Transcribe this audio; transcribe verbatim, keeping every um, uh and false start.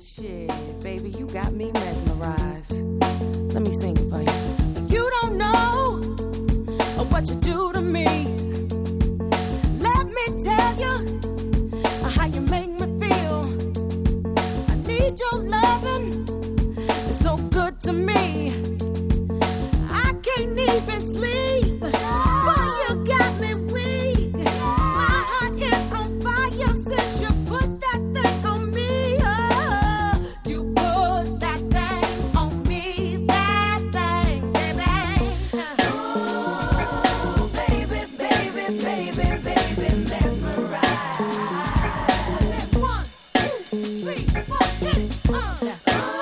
Shit, baby, you got me mesmerized. Let me sing it for you. You don't know what you do to me. Let me tell you how you make me feel. I need your loving, it's so good to me. I can't even sleep, boy, you got me weak. My heart is on fire since you put that thing on me. Oh, you put that thing on me, that thing, baby. Oh, baby, baby, baby, baby, mesmerized. One, two, three, four, hit it. Uh.